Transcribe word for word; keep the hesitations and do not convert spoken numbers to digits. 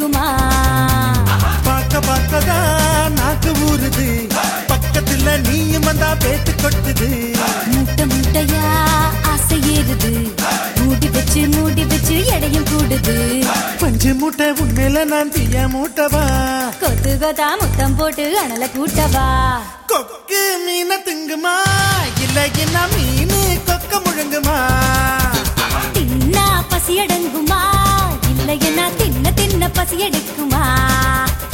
எடுக்குமா? பாக்க பாக்கதான் நாக்கு ஊறுது, பக்கத்துல நீயும் வந்தா பேத்து கொட்டுது. முட்டை முட்டையா ஆசை ஏறுது, மூடி வச்சு மூடி வச்சு எடையும் கூடுது. பஞ்சு மூட்டை உண்மையில நான் தீய மூட்டவா? கொத்து கொத்தா முத்தம் போட்டு அனல கூட்டவா? கொக்கு மீன திங்குமா, இல்ல என்ன மீனு கொக்க முழுங்குமா? தின்னா பசி அடங்குமா, இல்லையனா தின்ன தின்ன பசி எடுக்குமா?